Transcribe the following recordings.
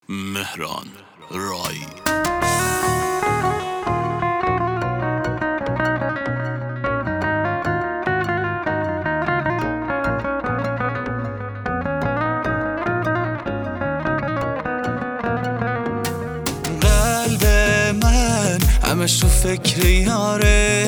مهران رایی. قلب من همش تو فکر یاره،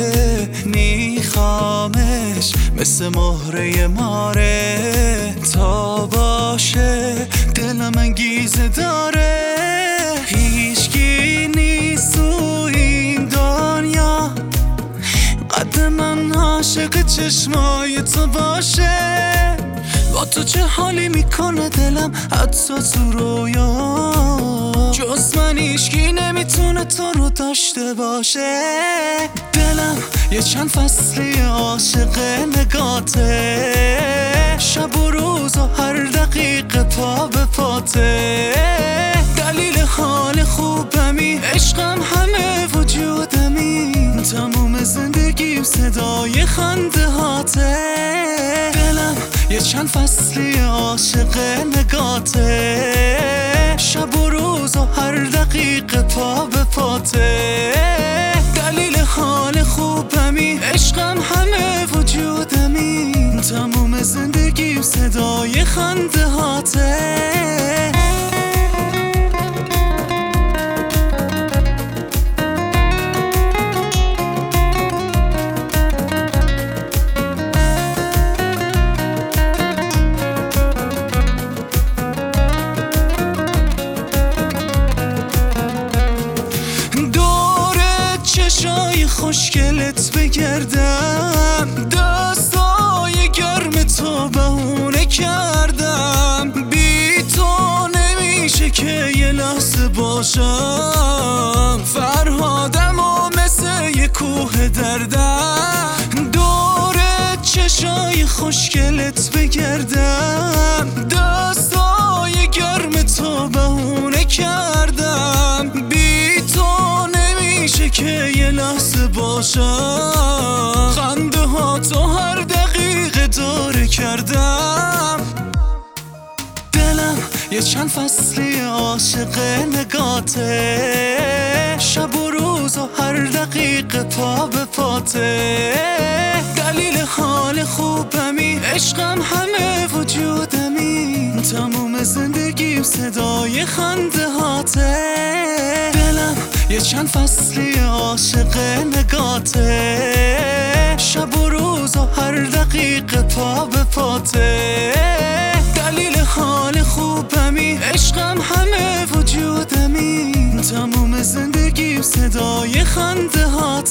میخوامش مثل مهره ماره، تا باشه دلم انگیزه داره. هیچکی نیست تو این دنیا قد من عاشق چشمای تو باشه. با تو چه حالی میکنه دلم حتی تو رویا، جز من هیچکی نمیتونه تو رو داشته باشه. دلم یه چند فصلی عاشق نگاته، شب و روز و هر دقیقه پا به پاته. دلیل حال خوبمی عشقم همه وجودمی، تموم زندگیم صدای خنده هاته. دلم یه چند فصلی عاشق نگاته، شب و روز و هر دقیقه پا به پاته. دلیل حال خوبمی عشقم همه وجودمی، تموم زندگیم صدای خنده هاته. چشای خوشگلت بگردم، دستای گرم تو بهونه کردم. بی تو نمیشه که یه لحظه باشم، فرهادم و مثل یه کوه دردم. دور چشای خوشگلت بگردم، دستای گرم تو بهونه کردم. بی تو نمیشه که یه لحظه باشم، خنده ها تو هر دقیقه داره کردم. دلم یه چند فصلی عاشق نگاته، شب و روز و هر دقیقه پا به پاته. دلیل حال خوبمی عشقم همه وجودمی، تموم زندگیم صدای خنده هاته. دلم یه چند فصلی عاشق نگاته، شب و روز و هر دقیقه پا به پاته. دلیل حال خوبمی عشقم همه وجودمی، تموم زندگیم صدای خنده هاته.